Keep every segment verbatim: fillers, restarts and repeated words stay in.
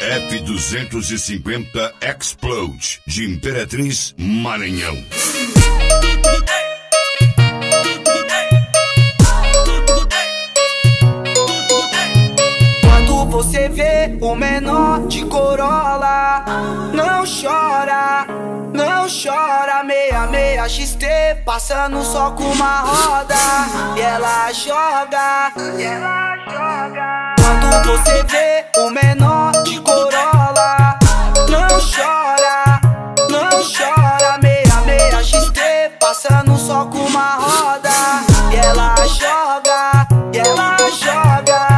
F duzentos e cinquenta Explode, de Imperatriz, Maranhão. Quando você vê o menor de Corolla, não chora, não chora. Meia, meia X T, passando só com uma roda. E ela joga, e ela joga. Quando você vê o menor de Corolla, não chora, não chora. Meia, meia X T, passando só com uma roda. E ela joga, e ela joga.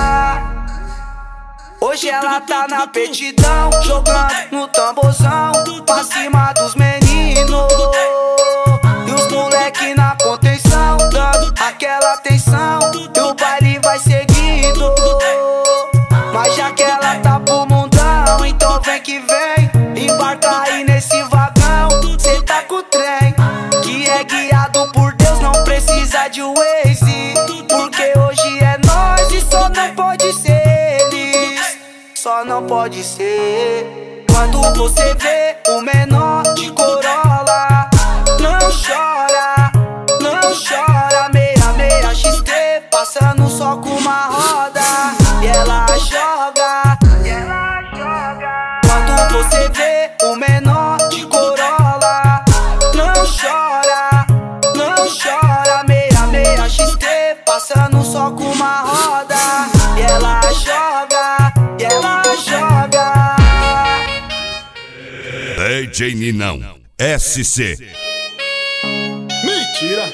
Hoje ela tá na petidão, jogando no tamborzão, pra cima dos meninos. E os moleque na contenção, dando aquela atenção, e o baile vai seguindo. Mas já que ela tá pro mundão, então vem que vem, embarca aí nesse vagão. Cê tá com o trem, que é guiado por Deus, não precisa de Waze. Porque hoje é nós e só não pode ser eles, só não pode ser. Quando você vê o menor de Corolla, não chora, não chora. Meia, meia X T, passando só com uma roda. E ela joga, e ela joga. Quando você vê o menor de Corolla, não chora, não chora. Meia, meia X T, passando só com uma roda. E ela joga, e ela joga. D J Ninão, S C. Mentira!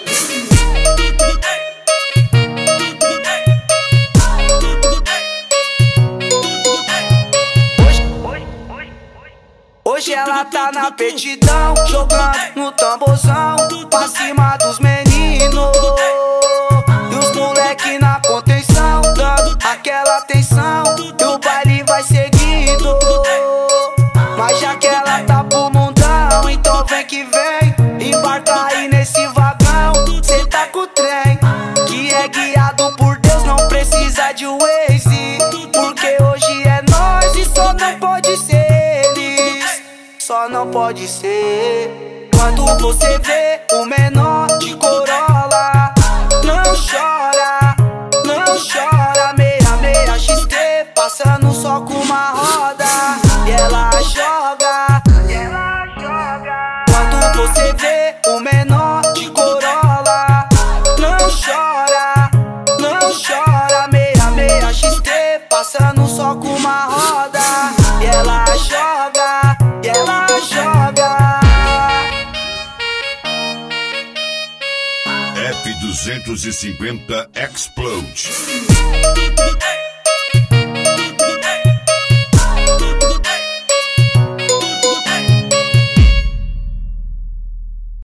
Hoje ela tá na petidão, jogando no tamborzão, pra cima dos meninos. E os moleque na contenção, dando aquela atenção, e o baile vai seguindo. Mas já que ela tá pro mundão, então vem que vem, embarca aí nesse vagão. Cê tá com o trem, que é guiado por Deus, não precisa de Waze. Porque hoje é nós e só não pode ser eles, só não pode ser. Quando você vê o menor de Corolla, não chora, não chora. Meia, meia X T, passando só com uma roda. E ela joga, e ela joga. Quando você vê o menor de Corolla, não chora, não chora. Meia, meia X T, passando só com uma roda. E ela joga, e ela joga. F duzentos e cinquenta Explode.